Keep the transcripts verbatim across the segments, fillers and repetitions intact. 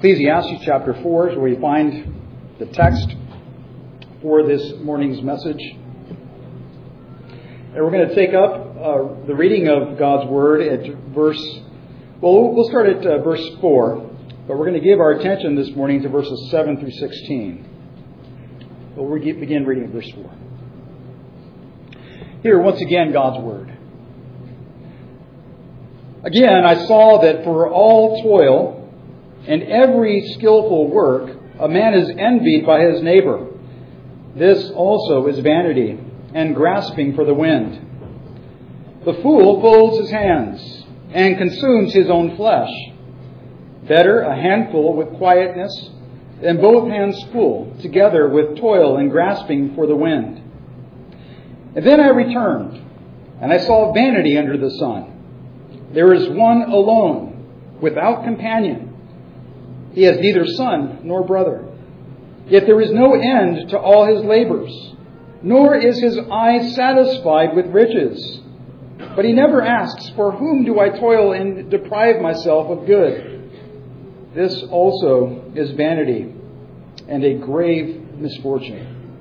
Ecclesiastes chapter four is where we find the text for this morning's message. And we're going to take up uh, the reading of God's Word at verse, well, we'll start at uh, verse four, but we're going to give our attention this morning to verses seven through sixteen. We'll re- begin reading at verse four. Here, once again, God's Word. Again, I saw that for all toil and every skillful work, a man is envied by his neighbor. This also is vanity and grasping for the wind. The fool folds his hands and consumes his own flesh. Better a handful with quietness than both hands full, together with toil and grasping for the wind. And then I returned, and I saw vanity under the sun. There is one alone, without companion. He has neither son nor brother. Yet there is no end to all his labors, nor is his eye satisfied with riches. But he never asks, for whom do I toil and deprive myself of good? This also is vanity and a grave misfortune.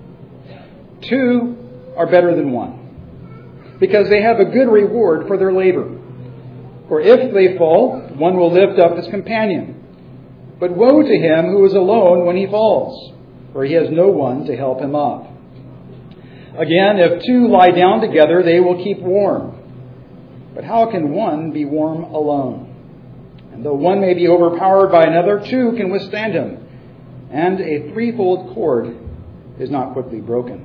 Two are better than one, because they have a good reward for their labor. For if they fall, one will lift up his companion. But woe to him who is alone when he falls, for he has no one to help him up. Again, if two lie down together, they will keep warm. But how can one be warm alone? And though one may be overpowered by another, two can withstand him. And a threefold cord is not quickly broken.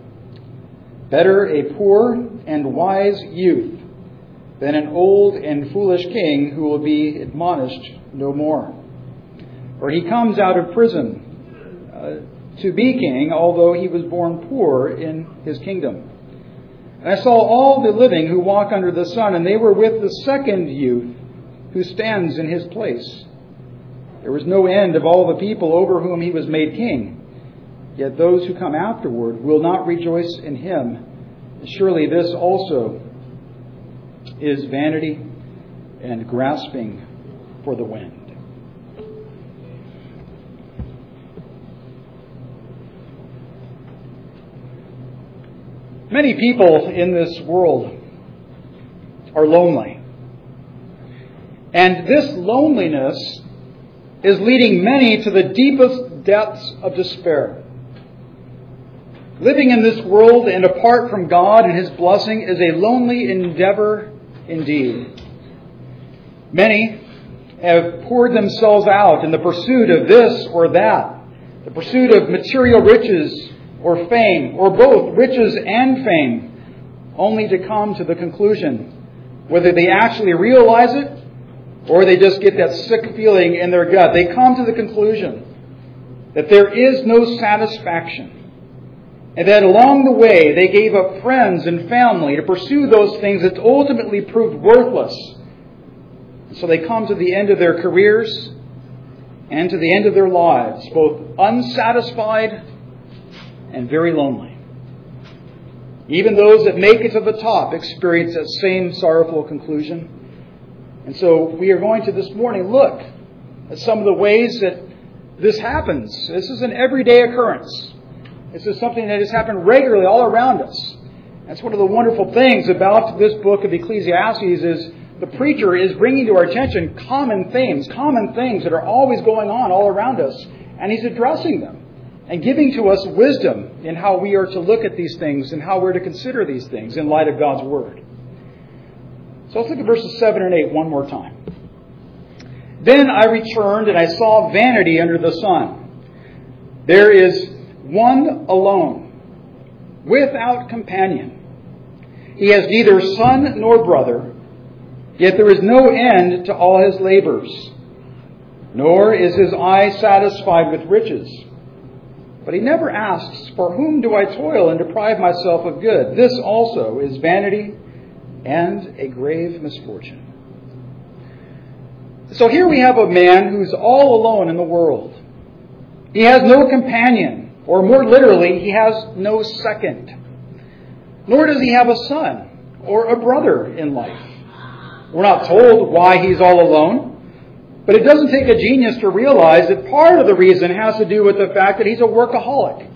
Better a poor and wise youth than an old and foolish king who will be admonished no more. For he comes out of prison uh, to be king, although he was born poor in his kingdom. And I saw all the living who walk under the sun, and they were with the second youth who stands in his place. There was no end of all the people over whom he was made king. Yet those who come afterward will not rejoice in him. Surely this also is vanity and grasping for the wind. Many people in this world are lonely. And this loneliness is leading many to the deepest depths of despair. Living in this world and apart from God and His blessing is a lonely endeavor indeed. Many have poured themselves out in the pursuit of this or that, the pursuit of material riches or fame, or both riches and fame, only to come to the conclusion, whether they actually realize it or they just get that sick feeling in their gut, they come to the conclusion that there is no satisfaction. And that along the way, they gave up friends and family to pursue those things that ultimately proved worthless. So they come to the end of their careers and to the end of their lives, both unsatisfied and very lonely. Even those that make it to the top experience that same sorrowful conclusion. And so we are going to this morning look at some of the ways that this happens. This is an everyday occurrence. This is something that has happened regularly all around us. That's one of the wonderful things about this book of Ecclesiastes is the preacher is bringing to our attention common themes, common things that are always going on all around us, and he's addressing them and giving to us wisdom in how we are to look at these things and how we're to consider these things in light of God's Word. So let's look at verses seven and eight one more time. Then I returned and I saw vanity under the sun. There is one alone, without companion. He has neither son nor brother, yet there is no end to all his labors, nor is his eye satisfied with riches. But he never asks, for whom do I toil and deprive myself of good? This also is vanity and a grave misfortune. So here we have a man who's all alone in the world. He has no companion. Or more literally, he has no second. Nor does he have a son or a brother in life. We're not told why he's all alone. But it doesn't take a genius to realize that part of the reason has to do with the fact that he's a workaholic.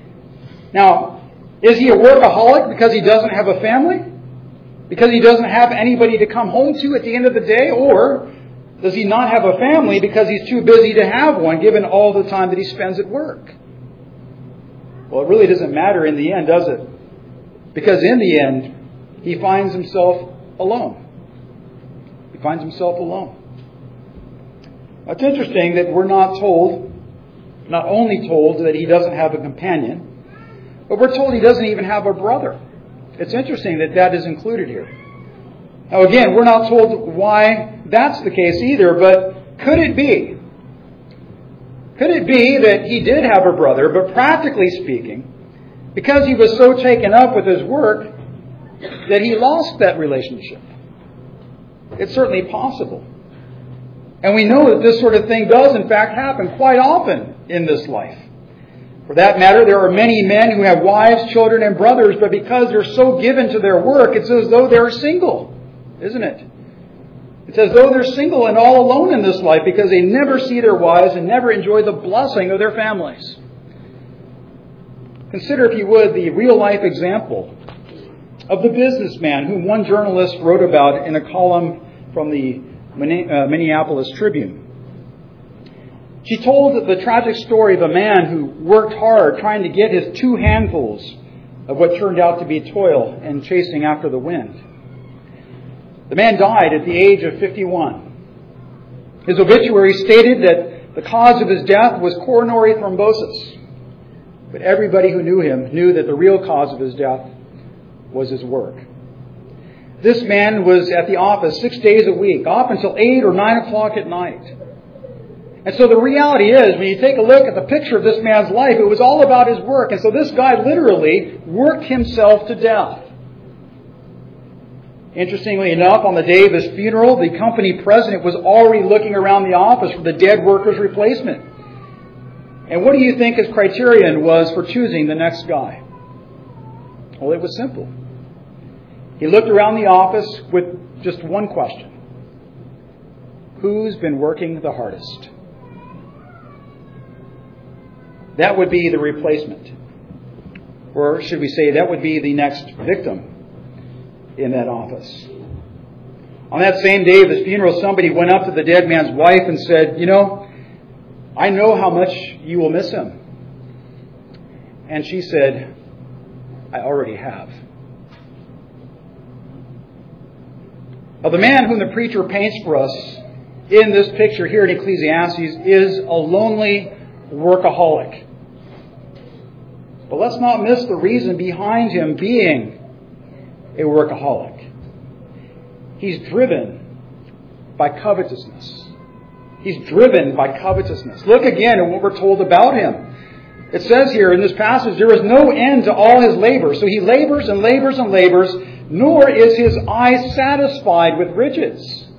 Now, is he a workaholic because he doesn't have a family? Because he doesn't have anybody to come home to at the end of the day? Or does he not have a family because he's too busy to have one, given all the time that he spends at work? Well, it really doesn't matter in the end, does it? Because in the end, he finds himself alone. He finds himself alone. Now, it's interesting that we're not told, not only told that he doesn't have a companion, but we're told he doesn't even have a brother. It's interesting that that is included here. Now again, we're not told why that's the case either, but could it be? Could it be that he did have a brother, but practically speaking, because he was so taken up with his work, that he lost that relationship? It's certainly possible. And we know that this sort of thing does in fact happen quite often in this life. For that matter, there are many men who have wives, children, and brothers, but because they're so given to their work, it's as though they're single, isn't it? It's as though they're single and all alone in this life because they never see their wives and never enjoy the blessing of their families. Consider, if you would, the real-life example of the businessman whom one journalist wrote about in a column from the Minneapolis Tribune. She told the tragic story of a man who worked hard trying to get his two handfuls of what turned out to be toil and chasing after the wind. The man died at the age of fifty-one. His obituary stated that the cause of his death was coronary thrombosis. But everybody who knew him knew that the real cause of his death was his work. This man was at the office six days a week, off until eight or nine o'clock at night. And so the reality is, when you take a look at the picture of this man's life, it was all about his work. And so this guy literally worked himself to death. Interestingly enough, on the day of his funeral, the company president was already looking around the office for the dead worker's replacement. And what do you think his criterion was for choosing the next guy? Well, it was simple. He looked around the office with just one question. Who's been working the hardest? That would be the replacement. Or should we say that would be the next victim in that office. On that same day of his funeral, somebody went up to the dead man's wife and said, "You know, I know how much you will miss him." And she said, "I already have." Now, the man whom the preacher paints for us in this picture here in Ecclesiastes is a lonely workaholic. But let's not miss the reason behind him being a workaholic. He's driven by covetousness. He's driven by covetousness. Look again at what we're told about him. It says here in this passage, there is no end to all his labor. So he labors and labors and labors, nor is his eye satisfied with riches.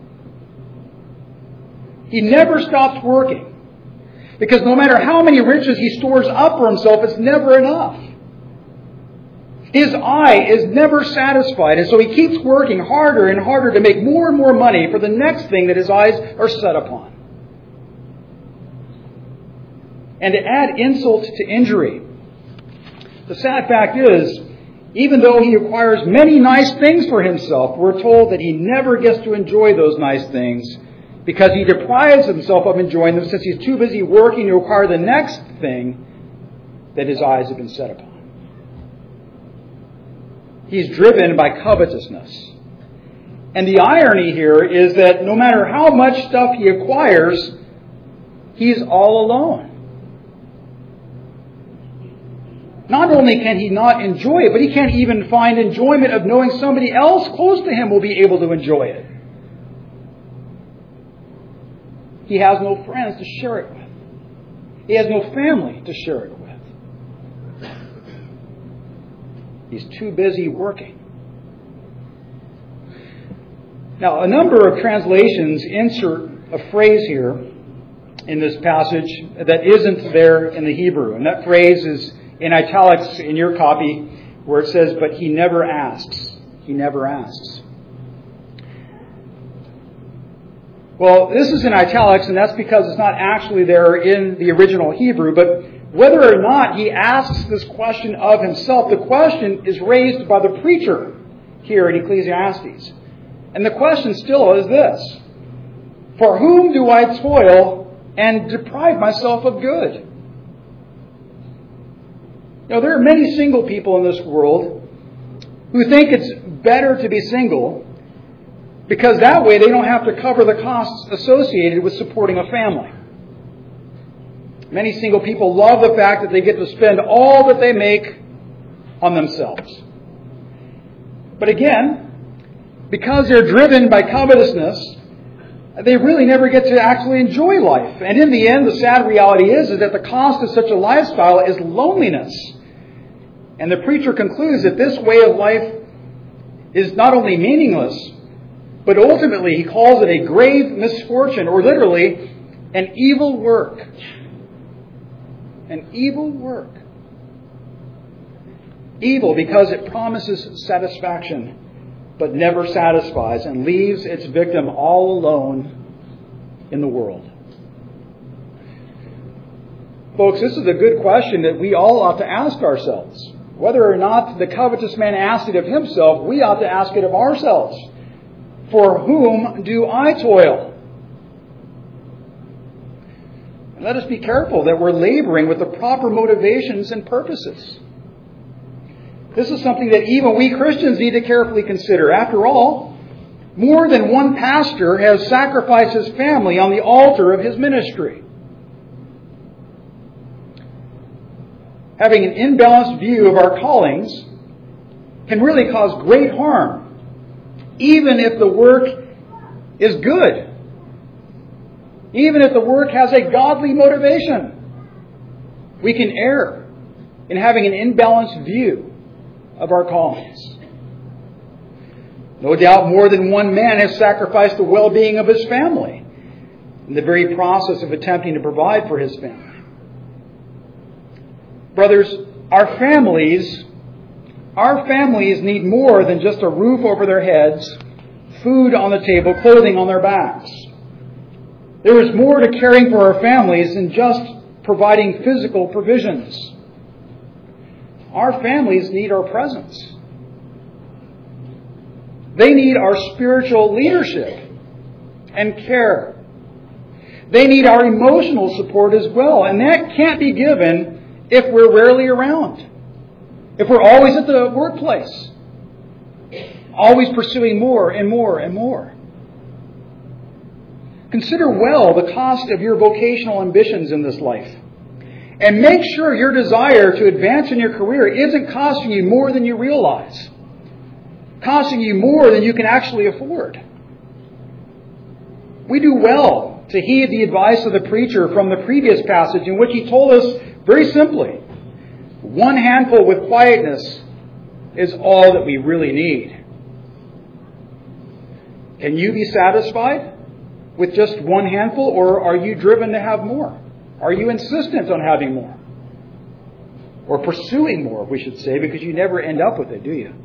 He never stops working. Because no matter how many riches he stores up for himself, it's never enough. His eye is never satisfied, and so he keeps working harder and harder to make more and more money for the next thing that his eyes are set upon. And to add insult to injury, the sad fact is, even though he acquires many nice things for himself, we're told that he never gets to enjoy those nice things because he deprives himself of enjoying them since he's too busy working to acquire the next thing that his eyes have been set upon. He's driven by covetousness. And the irony here is that no matter how much stuff he acquires, he's all alone. Not only can he not enjoy it, but he can't even find enjoyment of knowing somebody else close to him will be able to enjoy it. He has no friends to share it with. He has no family to share it with. He's too busy working. Now, a number of translations insert a phrase here in this passage that isn't there in the Hebrew. And that phrase is in italics in your copy where it says, "But he never asks." He never asks. Well, this is in italics, and that's because it's not actually there in the original Hebrew. But whether or not he asks this question of himself, the question is raised by the preacher here in Ecclesiastes. And the question still is this: for whom do I toil and deprive myself of good? You know, there are many single people in this world who think it's better to be single because that way they don't have to cover the costs associated with supporting a family. Many single people love the fact that they get to spend all that they make on themselves. But again, because they're driven by covetousness, they really never get to actually enjoy life. And in the end, the sad reality is, is that the cost of such a lifestyle is loneliness. And the preacher concludes that this way of life is not only meaningless, but ultimately he calls it a grave misfortune, or literally an evil work. An evil work. Evil because it promises satisfaction, but never satisfies, and leaves its victim all alone in the world. Folks, this is a good question that we all ought to ask ourselves. Whether or not the covetous man asked it of himself, we ought to ask it of ourselves. For whom do I toil? And let us be careful that we're laboring with the proper motivations and purposes. This is something that even we Christians need to carefully consider. After all, more than one pastor has sacrificed his family on the altar of his ministry. Having an imbalanced view of our callings can really cause great harm, even if the work is good. Even if the work has a godly motivation. We can err in having an imbalanced view of our callings. No doubt more than one man has sacrificed the well-being of his family in the very process of attempting to provide for his family. Brothers, our families, our families need more than just a roof over their heads, food on the table, clothing on their backs. There is more to caring for our families than just providing physical provisions. Our families need our presence. They need our spiritual leadership and care. They need our emotional support as well, and that can't be given if we're rarely around. If we're always at the workplace, always pursuing more and more and more. Consider well the cost of your vocational ambitions in this life. And make sure your desire to advance in your career isn't costing you more than you realize. Costing you more than you can actually afford. We do well to heed the advice of the preacher from the previous passage in which he told us very simply, one handful with quietness is all that we really need. Can you be satisfied with just one handful, or are you driven to have more? Are you insistent on having more? Or pursuing more, we should say, because you never end up with it, do you?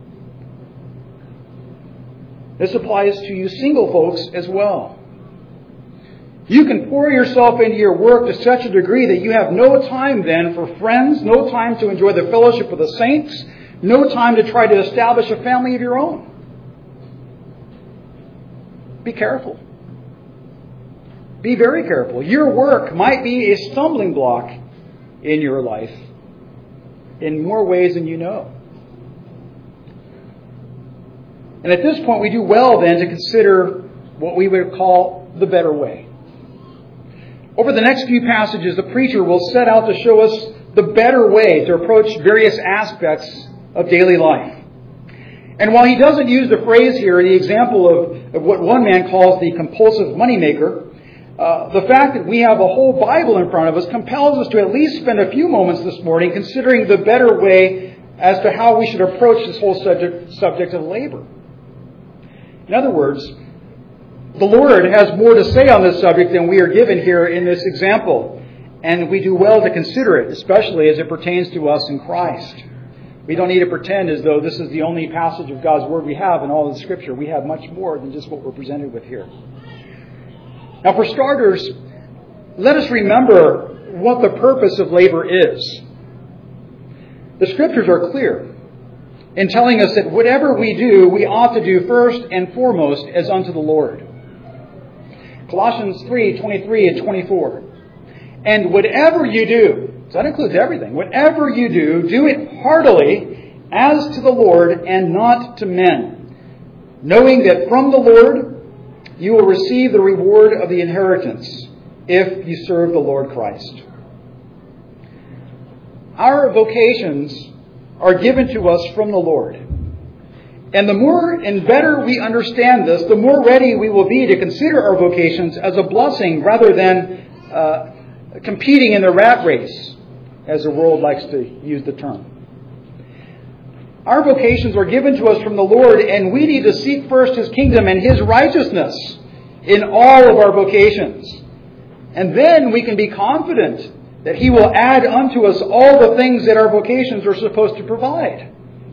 This applies to you single folks as well. You can pour yourself into your work to such a degree that you have no time then for friends, no time to enjoy the fellowship of the saints, no time to try to establish a family of your own. Be careful. Be very careful. Your work might be a stumbling block in your life in more ways than you know. And at this point, we do well then to consider what we would call the better way. Over the next few passages, the preacher will set out to show us the better way to approach various aspects of daily life. And while he doesn't use the phrase here, the example of, of what one man calls the compulsive moneymaker, uh, the fact that we have a whole Bible in front of us compels us to at least spend a few moments this morning considering the better way as to how we should approach this whole subject, subject of labor. In other words, the Lord has more to say on this subject than we are given here in this example. And we do well to consider it, especially as it pertains to us in Christ. We don't need to pretend as though this is the only passage of God's Word we have in all of the Scripture. We have much more than just what we're presented with here. Now, for starters, let us remember what the purpose of labor is. The Scriptures are clear in telling us that whatever we do, we ought to do first and foremost as unto the Lord. Colossians three, twenty-three and twenty-four. And whatever you do, so that includes everything, whatever you do, do it heartily as to the Lord and not to men, knowing that from the Lord you will receive the reward of the inheritance if you serve the Lord Christ. Our vocations are given to us from the Lord. And the more and better we understand this, the more ready we will be to consider our vocations as a blessing rather than uh, competing in the rat race, as the world likes to use the term. Our vocations are given to us from the Lord, and we need to seek first His kingdom and His righteousness in all of our vocations. And then we can be confident that He will add unto us all the things that our vocations are supposed to provide.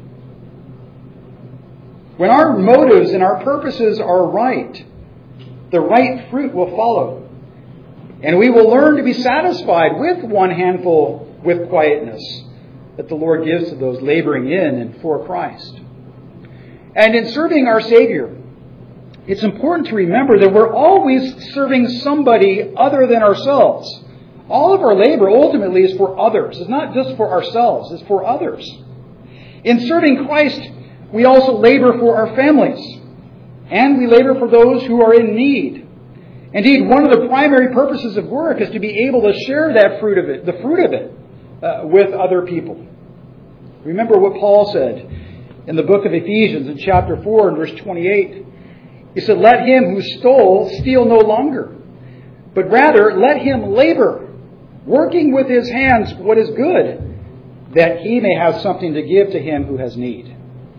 When our motives and our purposes are right, the right fruit will follow. And we will learn to be satisfied with one handful with quietness that the Lord gives to those laboring in and for Christ. And in serving our Savior, it's important to remember that we're always serving somebody other than ourselves. All of our labor ultimately is for others. It's not just for ourselves, it's for others. In serving Christ, we also labor for our families. And we labor for those who are in need. Indeed, one of the primary purposes of work is to be able to share that fruit of it, the fruit of it, uh, with other people. Remember what Paul said in the book of Ephesians in chapter four and verse twenty-eight. He said, "Let him who stole steal no longer, but rather let him labor, working with his hands what is good, that he may have something to give to him who has need."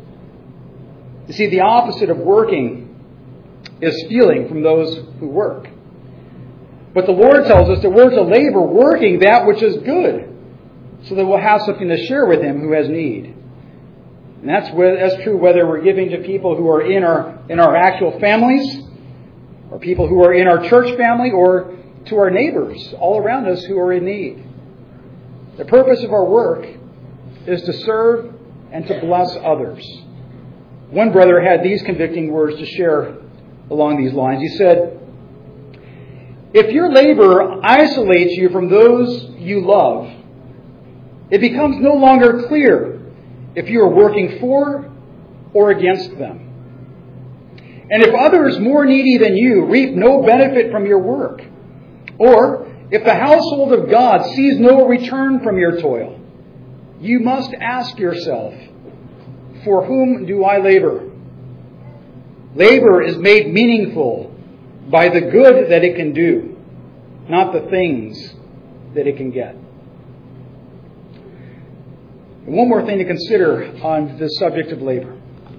You see, the opposite of working is stealing from those who work. But the Lord tells us that we're to labor working that which is good, so that we'll have something to share with him who has need. And that's, that's true whether we're giving to people who are in our, in our actual families, or people who are in our church family, or to our neighbors all around us who are in need. The purpose of our work is to serve and to bless others. One brother had these convicting words to share along these lines. He said, "If your labor isolates you from those you love, it becomes no longer clear if you are working for or against them. And if others more needy than you reap no benefit from your work, or if the household of God sees no return from your toil, you must ask yourself, for whom do I labor? Labor is made meaningful by the good that it can do, not the things that it can get." And one more thing to consider on this subject of labor.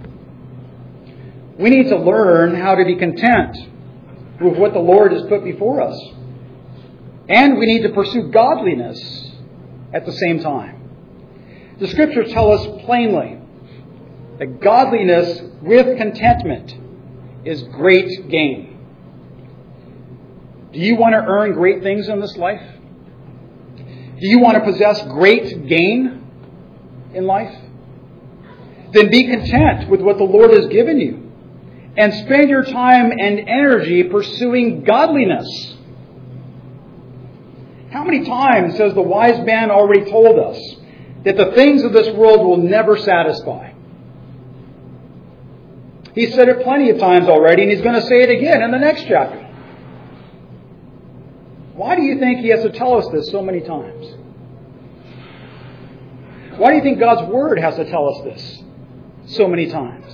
We need to learn how to be content with what the Lord has put before us. And we need to pursue godliness at the same time. The Scriptures tell us plainly that godliness with contentment is great gain. Do you want to earn great things in this life? Do you want to possess great gain in life? Then be content with what the Lord has given you and spend your time and energy pursuing godliness. How many times has the wise man already told us that the things of this world will never satisfy? He said it plenty of times already, and he's going to say it again in the next chapter. Why do you think he has to tell us this so many times? Why do you think God's Word has to tell us this so many times?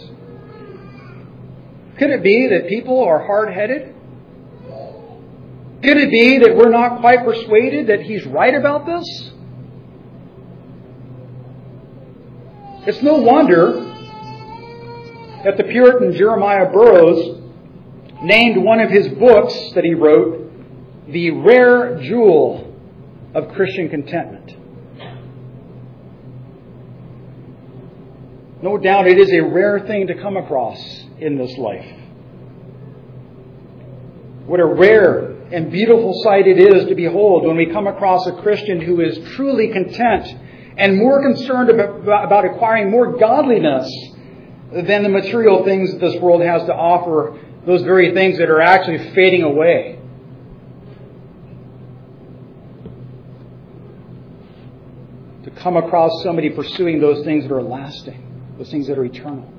Could it be that people are hard-headed? Could it be that we're not quite persuaded that He's right about this? It's no wonder that the Puritan Jeremiah Burroughs named one of his books that he wrote the rare jewel of Christian contentment. No doubt it is a rare thing to come across in this life. What a rare and beautiful sight it is to behold when we come across a Christian who is truly content and more concerned about, about acquiring more godliness than the material things that this world has to offer, those very things that are actually fading away. To come across somebody pursuing those things that are lasting, those things that are eternal.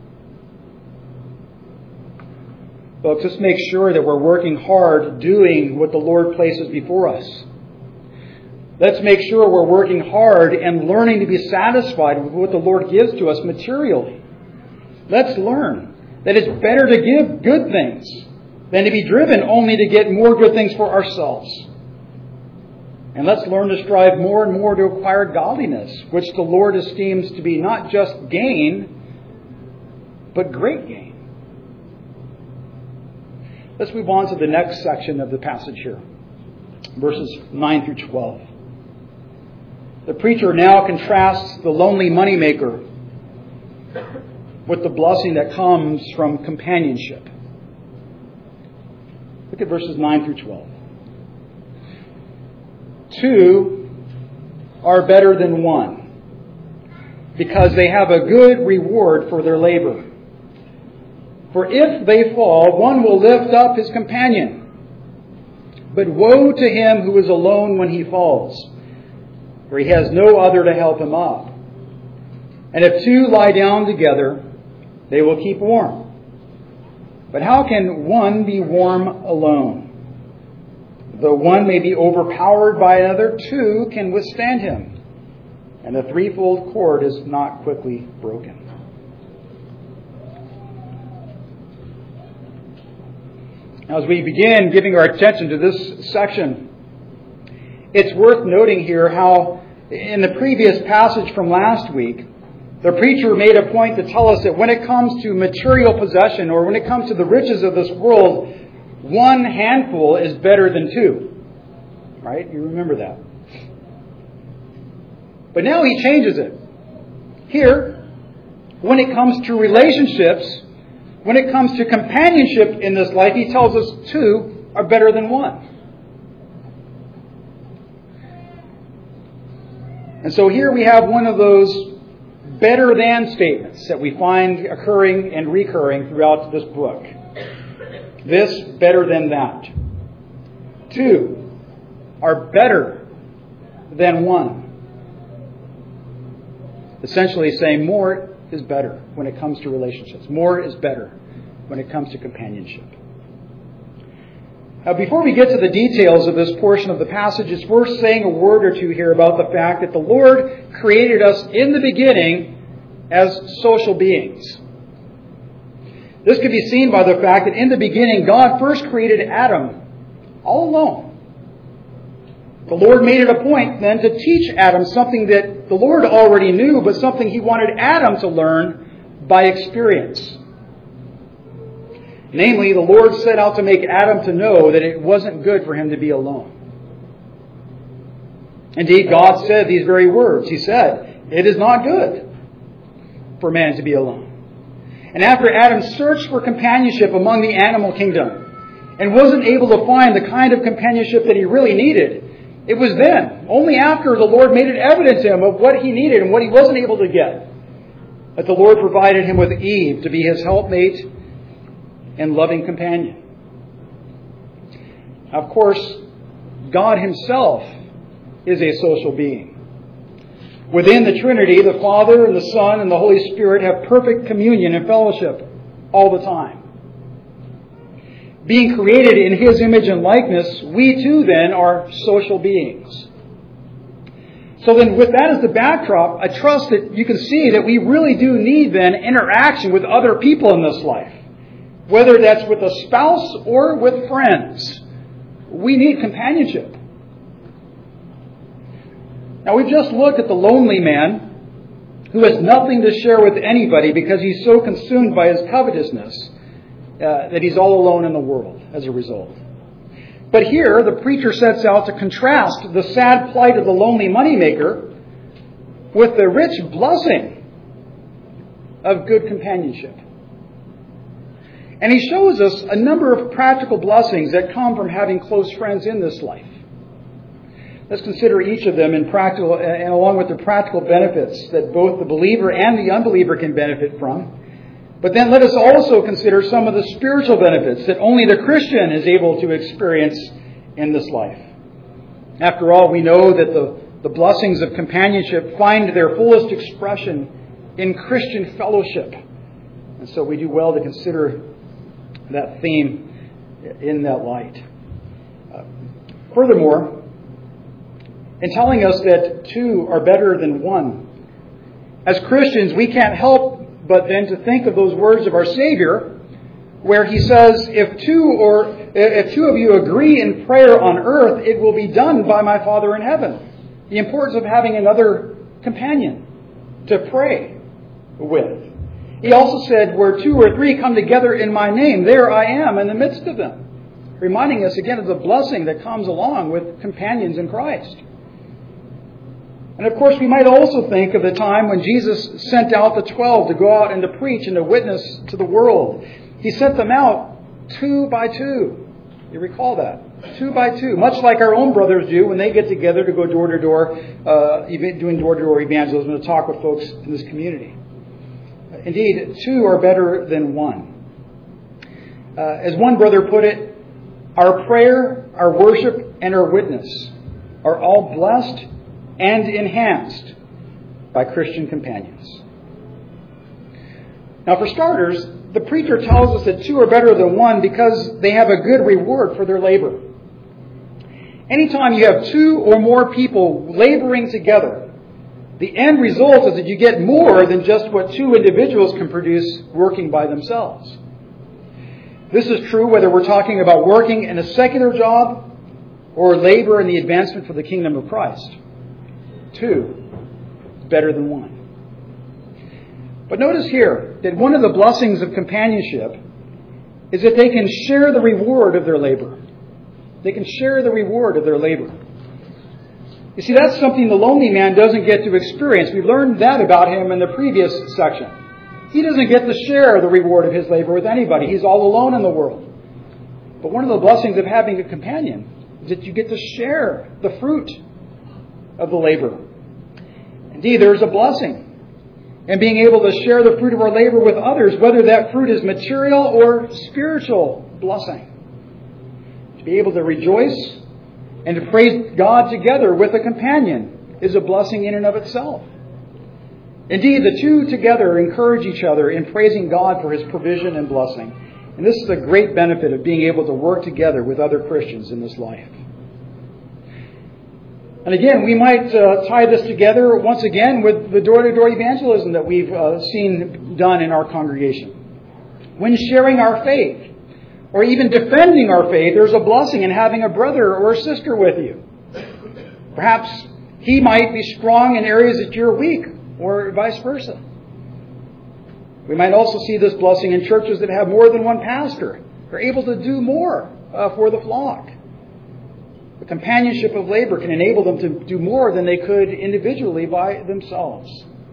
Folks, let's make sure that we're working hard doing what the Lord places before us. Let's make sure we're working hard and learning to be satisfied with what the Lord gives to us materially. Let's learn that it's better to give good things than to be driven only to get more good things for ourselves. And let's learn to strive more and more to acquire godliness, which the Lord esteems to be not just gain, but great gain. Let's move on to the next section of the passage here, verses nine through twelve. The preacher now contrasts the lonely moneymaker with the blessing that comes from companionship. Look at verses nine through twelve. Two are better than one, because they have a good reward for their labor. For if they fall, one will lift up his companion. But woe to him who is alone when he falls, for he has no other to help him up. And if two lie down together, they will keep warm. But how can one be warm alone? Though one may be overpowered by another, two can withstand him. And the threefold cord is not quickly broken. As we begin giving our attention to this section, it's worth noting here how in the previous passage from last week, the preacher made a point to tell us that when it comes to material possession or when it comes to the riches of this world, one handful is better than two. Right? You remember that. But now he changes it. Here, when it comes to relationships, when it comes to companionship in this life, he tells us two are better than one. And so here we have one of those better than statements that we find occurring and recurring throughout this book. This better than that. Two are better than one. Essentially saying more is better when it comes to relationships. More is better when it comes to companionship. Now, before we get to the details of this portion of the passage, it's worth saying a word or two here about the fact that the Lord created us in the beginning as social beings. This can be seen by the fact that in the beginning, God first created Adam all alone. The Lord made it a point then to teach Adam something that the Lord already knew, but something he wanted Adam to learn by experience. Namely, the Lord set out to make Adam to know that it wasn't good for him to be alone. Indeed, God said these very words. He said, "It is not good for man to be alone." And after Adam searched for companionship among the animal kingdom and wasn't able to find the kind of companionship that he really needed, it was then, only after the Lord made it evident to him of what he needed and what he wasn't able to get, that the Lord provided him with Eve to be his helpmate and loving companion. Of course, God himself is a social being. Within the Trinity, the Father and the Son and the Holy Spirit have perfect communion and fellowship all the time. Being created in his image and likeness, we too then are social beings. So then with that as the backdrop, I trust that you can see that we really do need then interaction with other people in this life. Whether that's with a spouse or with friends. We need companionship. Now we've just looked at the lonely man who has nothing to share with anybody because he's so consumed by his covetousness uh, that he's all alone in the world as a result. But here the preacher sets out to contrast the sad plight of the lonely moneymaker with the rich blessing of good companionship. And he shows us a number of practical blessings that come from having close friends in this life. Let's consider each of them in practical, and along with the practical benefits that both the believer and the unbeliever can benefit from. But then let us also consider some of the spiritual benefits that only the Christian is able to experience in this life. After all, we know that the, the blessings of companionship find their fullest expression in Christian fellowship. And so we do well to consider that theme in that light. Uh, furthermore, in telling us that two are better than one, as Christians, we can't help but then to think of those words of our Savior, where he says, if two or if two of you agree in prayer on earth, it will be done by my Father in heaven. The importance of having another companion to pray with. He also said, where two or three come together in my name, there I am in the midst of them. Reminding us again of the blessing that comes along with companions in Christ. And of course, we might also think of the time when Jesus sent out the twelve to go out and to preach and to witness to the world. He sent them out two by two. You recall that? Two by two. Much like our own brothers do when they get together to go door to door, uh, doing door to door evangelism, to talk with folks in this community. Indeed, two are better than one. Uh, as one brother put it, our prayer, our worship, and our witness are all blessed and enhanced by Christian companions. Now, for starters, the preacher tells us that two are better than one because they have a good reward for their labor. Anytime you have two or more people laboring together, the end result is that you get more than just what two individuals can produce working by themselves. This is true whether we're talking about working in a secular job or labor in the advancement for the kingdom of Christ. Two is better than one. But notice here that one of the blessings of companionship is that they can share the reward of their labor. They can share the reward of their labor. You see, that's something the lonely man doesn't get to experience. We learned that about him in the previous section. He doesn't get to share the reward of his labor with anybody. He's all alone in the world. But one of the blessings of having a companion is that you get to share the fruit of the labor. Indeed, there's a blessing in being able to share the fruit of our labor with others, whether that fruit is material or spiritual blessing. To be able to rejoice and to praise God together with a companion is a blessing in and of itself. Indeed, the two together encourage each other in praising God for His provision and blessing. And this is a great benefit of being able to work together with other Christians in this life. And again, we might uh, tie this together once again with the door-to-door evangelism that we've uh, seen done in our congregation. When sharing our faith, or even defending our faith, there's a blessing in having a brother or a sister with you. Perhaps he might be strong in areas that you're weak, or vice versa. We might also see this blessing in churches that have more than one pastor. They're able to do more uh, for the flock. The companionship of labor can enable them to do more than they could individually by themselves.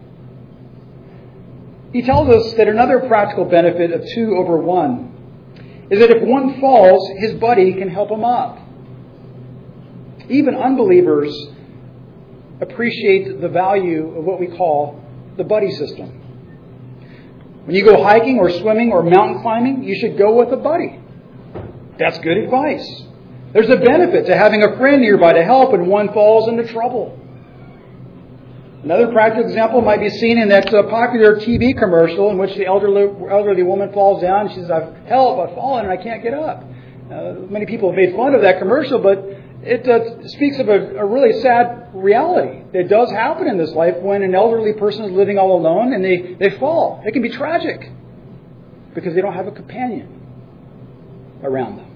He tells us that another practical benefit of two over one is that if one falls, his buddy can help him up. Even unbelievers appreciate the value of what we call the buddy system. When you go hiking or swimming or mountain climbing, you should go with a buddy. That's good advice. There's a benefit to having a friend nearby to help when one falls into trouble. Another practical example might be seen in that uh, popular T V commercial in which the elderly, elderly woman falls down. She says, I've help, I've fallen and I can't get up. Uh, many people have made fun of that commercial, but it uh, speaks of a, a really sad reality that does happen in this life when an elderly person is living all alone and they, they fall. It can be tragic because they don't have a companion around them.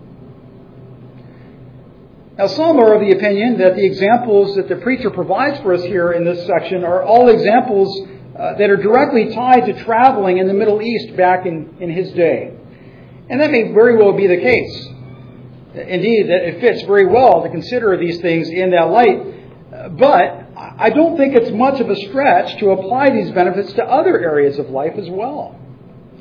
Now, some are of the opinion that the examples that the preacher provides for us here in this section are all examples uh, that are directly tied to traveling in the Middle East back in, in his day. And that may very well be the case. Indeed, that it fits very well to consider these things in that light. But I don't think it's much of a stretch to apply these benefits to other areas of life as well.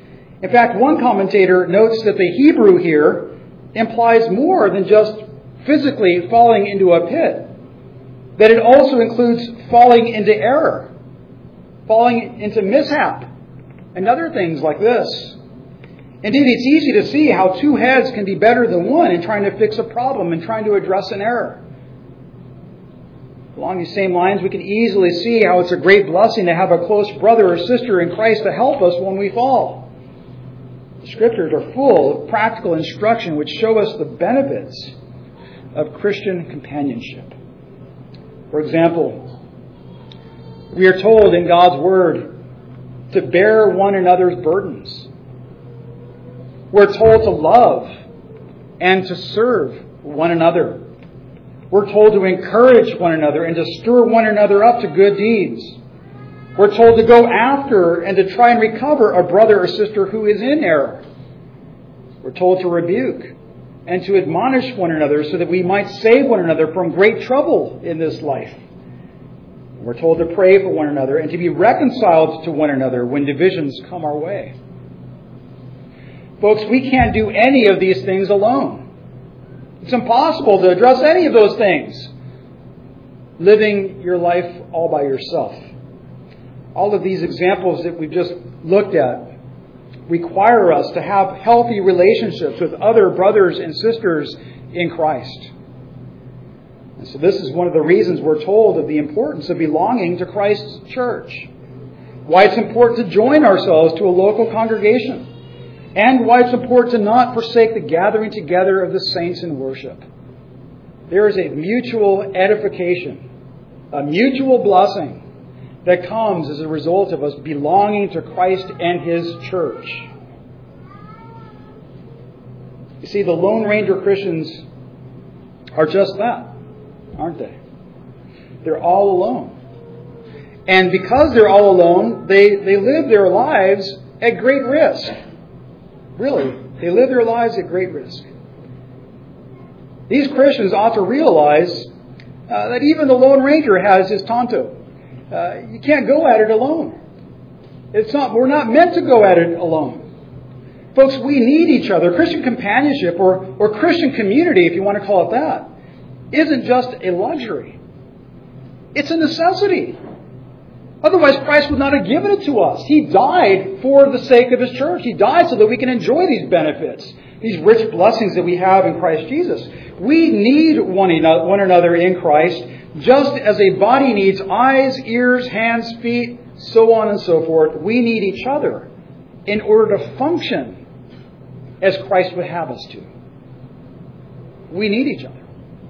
In fact, one commentator notes that the Hebrew here implies more than just physically falling into a pit, that it also includes falling into error, falling into mishap, and other things like this. Indeed, it's easy to see how two heads can be better than one in trying to fix a problem and trying to address an error. Along these same lines, we can easily see how it's a great blessing to have a close brother or sister in Christ to help us when we fall. The Scriptures are full of practical instruction which show us the benefits of Christian companionship. For example, we are told in God's Word to bear one another's burdens. We're told to love and to serve one another. We're told to encourage one another and to stir one another up to good deeds. We're told to go after and to try and recover a brother or sister who is in error. We're told to rebuke and to admonish one another so that we might save one another from great trouble in this life. We're told to pray for one another and to be reconciled to one another when divisions come our way. Folks, we can't do any of these things alone. It's impossible to address any of those things living your life all by yourself. All of these examples that we've just looked at require us to have healthy relationships with other brothers and sisters in Christ. And so this is one of the reasons we're told of the importance of belonging to Christ's church. Why it's important to join ourselves to a local congregation. And why it's important to not forsake the gathering together of the saints in worship. There is a mutual edification, a mutual blessing that comes as a result of us belonging to Christ and His church. You see, the Lone Ranger Christians are just that, aren't they? They're all alone. And because they're all alone, they, they live their lives at great risk. Really, they live their lives at great risk. These Christians ought to realize uh, that even the Lone Ranger has his Tonto. Uh, you can't go at it alone. It's not. We're not meant to go at it alone. Folks, we need each other. Christian companionship or, or Christian community, if you want to call it that, isn't just a luxury. It's a necessity. Otherwise, Christ would not have given it to us. He died for the sake of His church. He died so that we can enjoy these benefits, these rich blessings that we have in Christ Jesus. We need one another in Christ, just as a body needs eyes, ears, hands, feet, so on and so forth. We need each other in order to function as Christ would have us to. We need each other.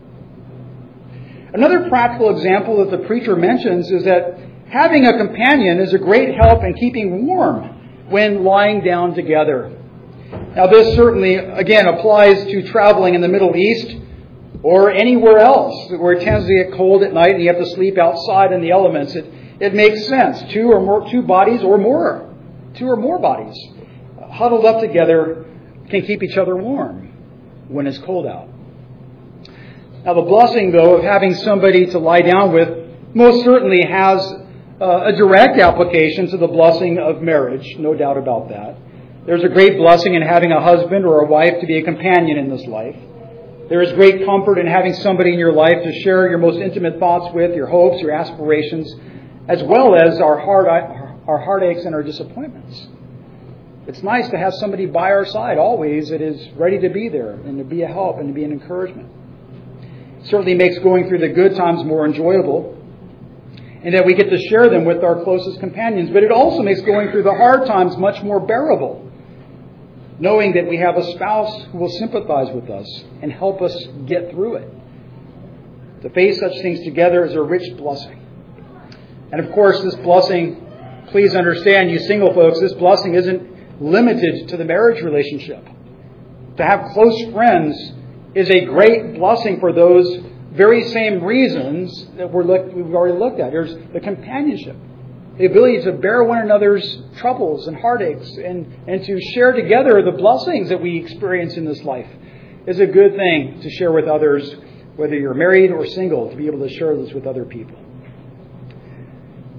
Another practical example that the preacher mentions is that having a companion is a great help in keeping warm when lying down together. Now, this certainly, again, applies to traveling in the Middle East or anywhere else where it tends to get cold at night and you have to sleep outside in the elements. It, it makes sense. Two or more, two bodies or more, two or more bodies huddled up together can keep each other warm when it's cold out. Now, the blessing, though, of having somebody to lie down with most certainly has uh, a direct application to the blessing of marriage, no doubt about that. There's a great blessing in having a husband or a wife to be a companion in this life. There is great comfort in having somebody in your life to share your most intimate thoughts with, your hopes, your aspirations, as well as our heart, our heartaches and our disappointments. It's nice to have somebody by our side always that is ready to be there and to be a help and to be an encouragement. It certainly makes going through the good times more enjoyable, and that we get to share them with our closest companions. But it also makes going through the hard times much more bearable, knowing that we have a spouse who will sympathize with us and help us get through it. To face such things together is a rich blessing. And of course, this blessing, please understand, you single folks, this blessing isn't limited to the marriage relationship. To have close friends is a great blessing for those very same reasons that we're look, we've already looked at. There's the companionship, the ability to bear one another's troubles and heartaches and, and to share together the blessings that we experience in this life is a good thing to share with others, whether you're married or single, to be able to share this with other people.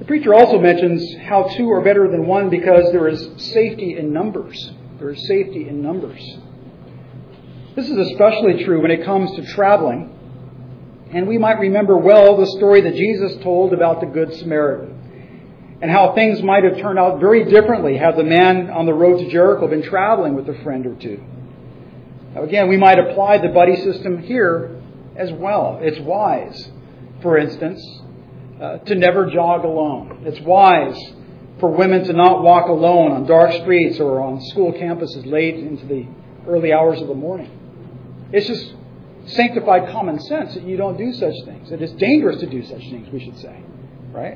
The preacher also mentions how two are better than one because there is safety in numbers. There is safety in numbers. This is especially true when it comes to traveling. And we might remember well the story that Jesus told about the Good Samaritan and how things might have turned out very differently had the man on the road to Jericho been traveling with a friend or two. Now again, we might apply the buddy system here as well. It's wise, for instance, uh, to never jog alone. It's wise for women to not walk alone on dark streets or on school campuses late into the early hours of the morning. It's just sanctified common sense that you don't do such things. It is dangerous to do such things, we should say. Right?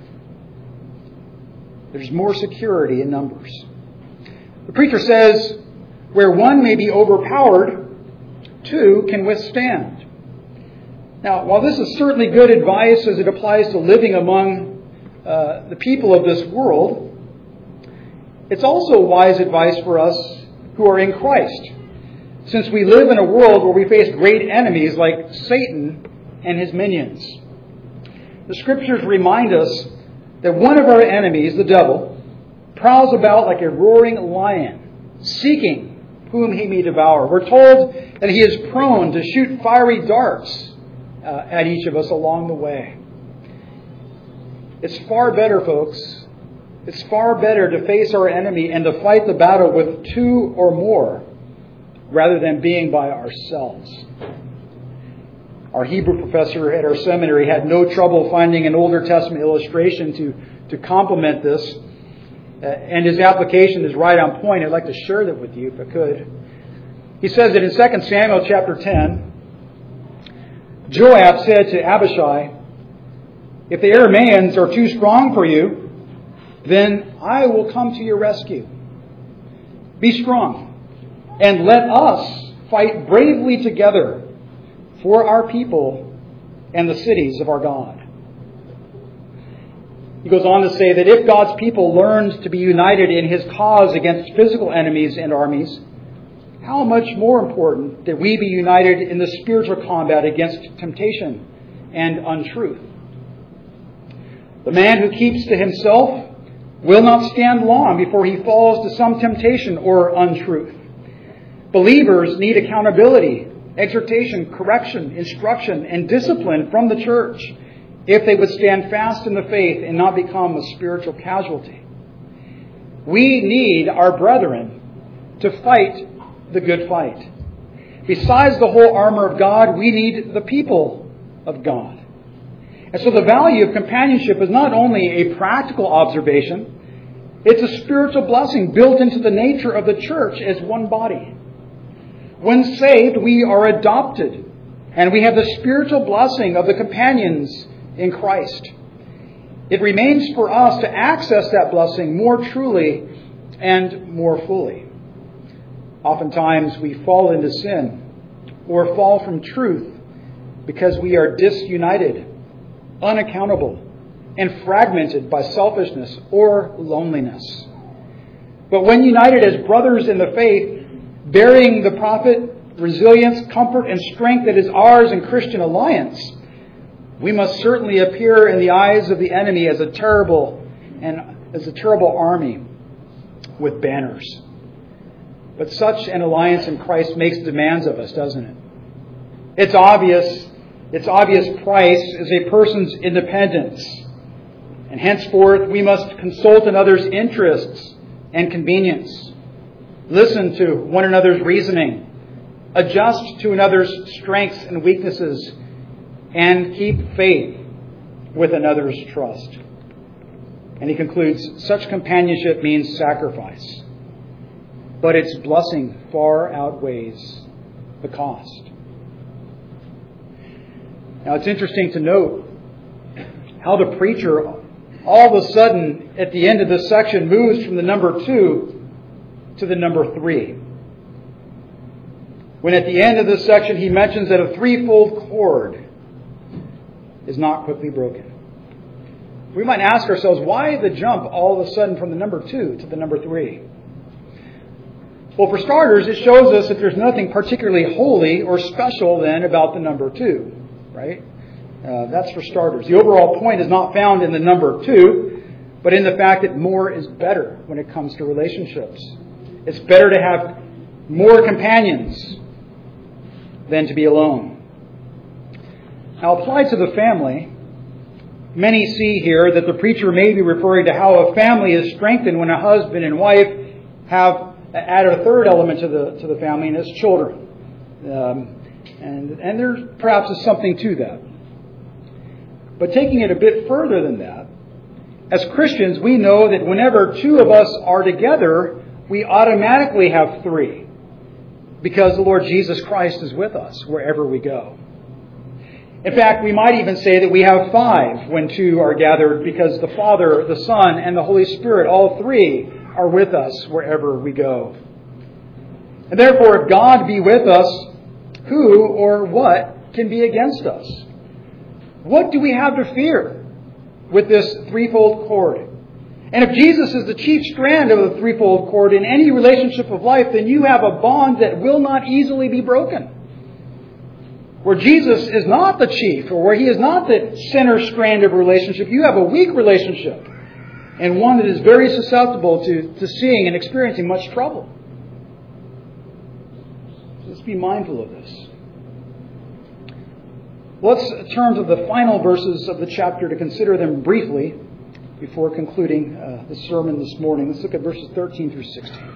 There's more security in numbers. The preacher says, where one may be overpowered, two can withstand. Now, while this is certainly good advice as it applies to living among uh, the people of this world, it's also wise advice for us who are in Christ, since we live in a world where we face great enemies like Satan and his minions. The Scriptures remind us that one of our enemies, the devil, prowls about like a roaring lion, seeking whom he may devour. We're told that he is prone to shoot fiery darts uh, at each of us along the way. It's far better, folks, it's far better to face our enemy and to fight the battle with two or more rather than being by ourselves. Our Hebrew professor at our seminary had no trouble finding an Older Testament illustration to, to complement this. Uh, and his application is right on point. I'd like to share that with you if I could. He says that in Second Samuel chapter ten, Joab said to Abishai, "If the Arameans are too strong for you, then I will come to your rescue. Be strong, and let us fight bravely together for our people and the cities of our God." He goes on to say that if God's people learned to be united in His cause against physical enemies and armies, how much more important that we be united in the spiritual combat against temptation and untruth. The man who keeps to himself will not stand long before he falls to some temptation or untruth. Believers need accountability, exhortation, correction, instruction, and discipline from the church if they would stand fast in the faith and not become a spiritual casualty. We need our brethren to fight the good fight. Besides the whole armor of God, we need the people of God. And so the value of companionship is not only a practical observation, it's a spiritual blessing built into the nature of the church as one body. When saved, we are adopted, and we have the spiritual blessing of the companions in Christ. It remains for us to access that blessing more truly and more fully. Oftentimes we fall into sin or fall from truth because we are disunited, unaccountable, and fragmented by selfishness or loneliness. But when united as brothers in the faith, bearing the profit, resilience, comfort, and strength that is ours in Christian alliance, we must certainly appear in the eyes of the enemy as a terrible and as a terrible army with banners. But such an alliance in Christ makes demands of us, doesn't it? Its obvious, its obvious price is a person's independence. And henceforth, we must consult another's interests and convenience. Listen to one another's reasoning. Adjust to another's strengths and weaknesses. And keep faith with another's trust. And he concludes, such companionship means sacrifice. But its blessing far outweighs the cost. Now it's interesting to note how the preacher all of a sudden at the end of this section moves from the number two to the number three. When at the end of this section he mentions that a threefold cord is not quickly broken. We might ask ourselves, why the jump all of a sudden from the number two to the number three? Well, for starters, it shows us that there's nothing particularly holy or special then about the number two, right? Uh, that's for starters. The overall point is not found in the number two, but in the fact that more is better when it comes to relationships. It's better to have more companions than to be alone. Now, applied to the family, many see here that the preacher may be referring to how a family is strengthened when a husband and wife have added a third element to the to the family, and it's children. Um, and and there perhaps is something to that. But taking it a bit further than that, as Christians, we know that whenever two of us are together, we automatically have three, because the Lord Jesus Christ is with us wherever we go. In fact, we might even say that we have five when two are gathered, because the Father, the Son, and the Holy Spirit, all three, are with us wherever we go. And therefore, if God be with us, who or what can be against us? What do we have to fear with this threefold cord? And if Jesus is the chief strand of the threefold cord in any relationship of life, then you have a bond that will not easily be broken. Where Jesus is not the chief, or where He is not the center strand of a relationship, you have a weak relationship, and one that is very susceptible to, to seeing and experiencing much trouble. So let's be mindful of this. Let's turn to the final verses of the chapter to consider them briefly before concluding uh, the sermon this morning. Let's look at verses thirteen through sixteen.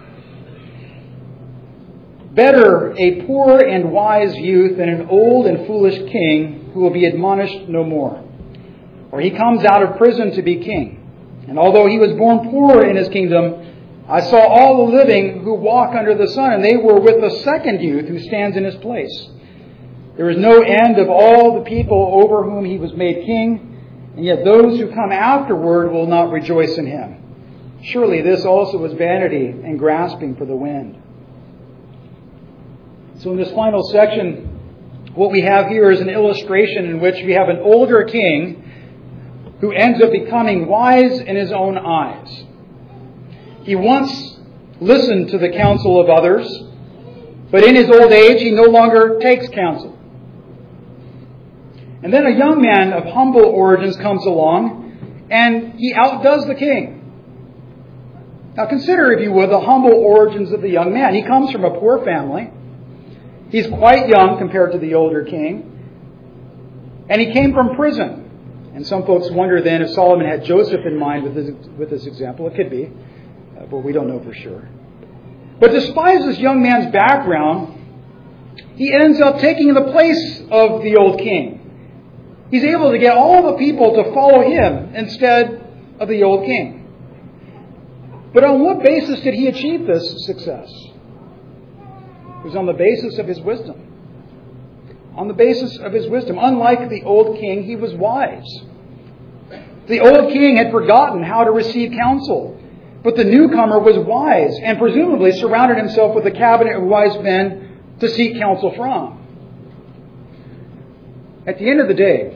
Better a poor and wise youth than an old and foolish king who will be admonished no more. For he comes out of prison to be king. And although he was born poor in his kingdom, I saw all the living who walk under the sun, and they were with the second youth who stands in his place. There is no end of all the people over whom he was made king, and yet those who come afterward will not rejoice in him. Surely this also was vanity and grasping for the wind. So in this final section, what we have here is an illustration in which we have an older king who ends up becoming wise in his own eyes. He once listened to the counsel of others, but in his old age he no longer takes counsel. And then a young man of humble origins comes along, and he outdoes the king. Now consider, if you would, the humble origins of the young man. He comes from a poor family. He's quite young compared to the older king. And he came from prison. And some folks wonder then if Solomon had Joseph in mind with this, with this example. It could be, uh, but we don't know for sure. But despite this young man's background, he ends up taking the place of the old king. He's able to get all the people to follow him instead of the old king. But on what basis did he achieve this success? It was on the basis of his wisdom. On the basis of his wisdom. Unlike the old king, he was wise. The old king had forgotten how to receive counsel, but the newcomer was wise and presumably surrounded himself with a cabinet of wise men to seek counsel from. At the end of the day,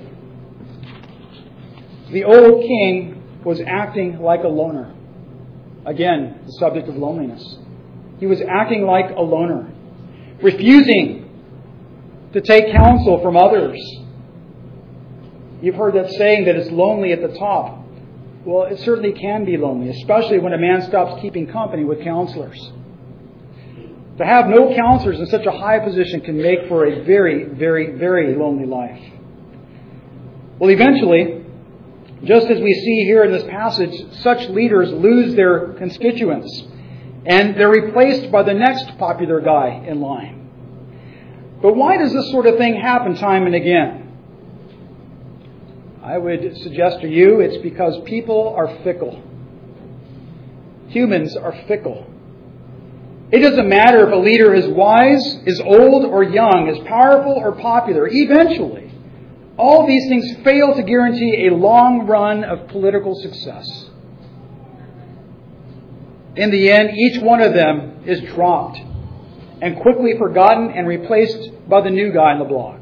the old king was acting like a loner. Again, the subject of loneliness. He was acting like a loner, refusing to take counsel from others. You've heard that saying that it's lonely at the top. Well, it certainly can be lonely, especially when a man stops keeping company with counselors. To have no counselors in such a high position can make for a very, very, very lonely life. Well, eventually, just as we see here in this passage, such leaders lose their constituents, and they're replaced by the next popular guy in line. But why does this sort of thing happen time and again? I would suggest to you it's because people are fickle. Humans are fickle. It doesn't matter if a leader is wise, is old or young, is powerful or popular. Eventually, all these things fail to guarantee a long run of political success. In the end, each one of them is dropped and quickly forgotten and replaced by the new guy on the block.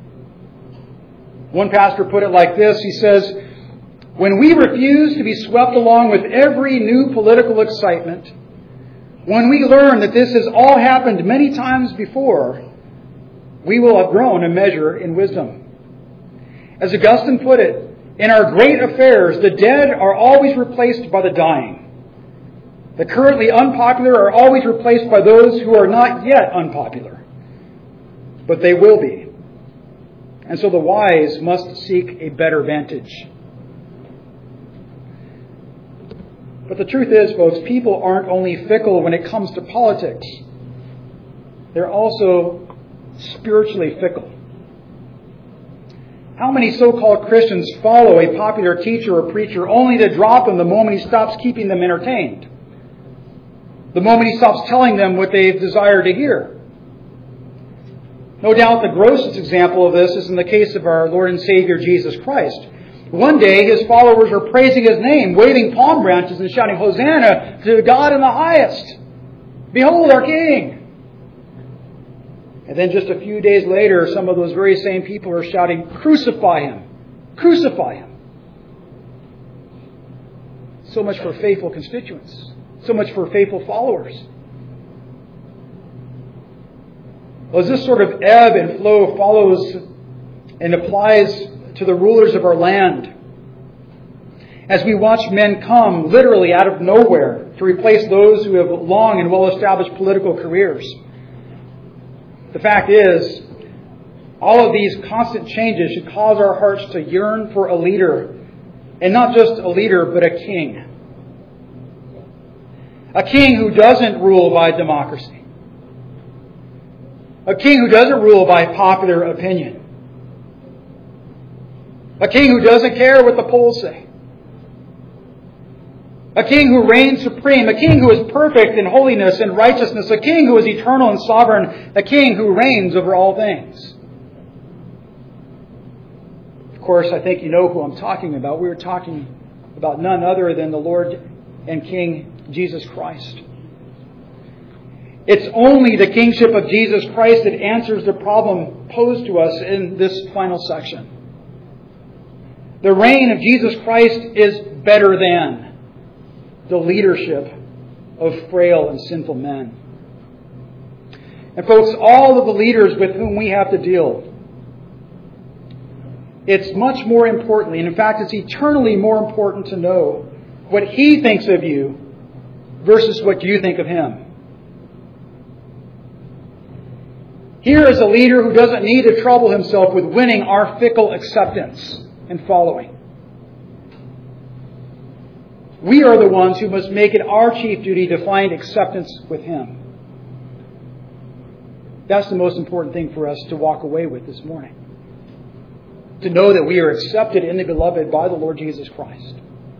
One pastor put it like this. He says, when we refuse to be swept along with every new political excitement, when we learn that this has all happened many times before, we will have grown a measure in wisdom. As Augustine put it, in our great affairs, the dead are always replaced by the dying. The currently unpopular are always replaced by those who are not yet unpopular. But they will be. And so the wise must seek a better vantage. But the truth is, folks, people aren't only fickle when it comes to politics. They're also spiritually fickle. How many so-called Christians follow a popular teacher or preacher only to drop him the moment he stops keeping them entertained? The moment he stops telling them what they desire to hear? No doubt the grossest example of this is in the case of our Lord and Savior Jesus Christ. One day his followers are praising his name, waving palm branches and shouting, "Hosanna to God in the highest! Behold our King!" And then just a few days later, some of those very same people are shouting, "Crucify him! Crucify him!" So much for faithful constituents. So much for faithful followers. Well, as this sort of ebb and flow follows and applies to the rulers of our land, as we watch men come literally out of nowhere to replace those who have long and well-established political careers, the fact is, all of these constant changes should cause our hearts to yearn for a leader, and not just a leader, but a king. A king who doesn't rule by democracy. A king who doesn't rule by popular opinion. A king who doesn't care what the polls say. A king who reigns supreme. A king who is perfect in holiness and righteousness. A king who is eternal and sovereign. A king who reigns over all things. Of course, I think you know who I'm talking about. We were talking about none other than the Lord and King Jesus Christ. It's only the kingship of Jesus Christ that answers the problem posed to us in this final section. The reign of Jesus Christ is better than the leadership of frail and sinful men. And folks, all of the leaders with whom we have to deal, it's much more importantly, and in fact it's eternally more important to know what He thinks of you versus what you think of Him. Here is a leader who doesn't need to trouble himself with winning our fickle acceptance and following. We are the ones who must make it our chief duty to find acceptance with Him. That's the most important thing for us to walk away with this morning. To know that we are accepted in the Beloved by the Lord Jesus Christ.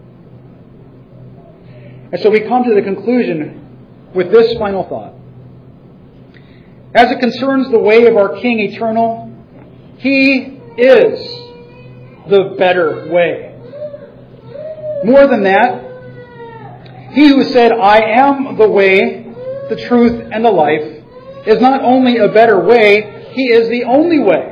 And so we come to the conclusion with this final thought. As it concerns the way of our King eternal, He is the better way. More than that, He who said, "I am the way, the truth, and the life," is not only a better way, He is the only way.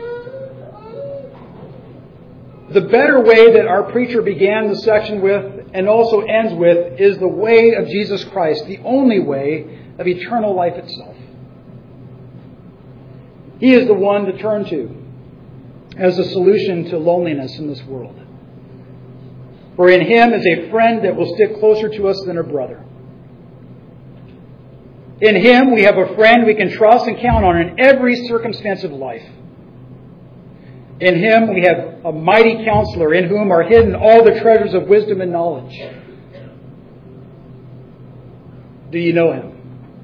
The better way that our preacher began the section with and also ends with is the way of Jesus Christ, the only way of eternal life itself. He is the one to turn to as a solution to loneliness in this world. For in Him is a friend that will stick closer to us than a brother. In Him we have a friend we can trust and count on in every circumstance of life. In Him we have a mighty counselor in whom are hidden all the treasures of wisdom and knowledge. Do you know Him?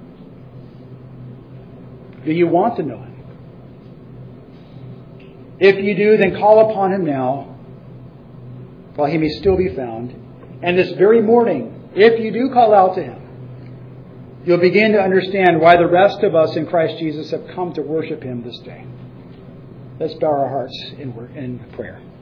Do you want to know Him? If you do, then call upon Him now, while He may still be found. And this very morning, if you do call out to Him, you'll begin to understand why the rest of us in Christ Jesus have come to worship Him this day. Let's bow our hearts in, in prayer.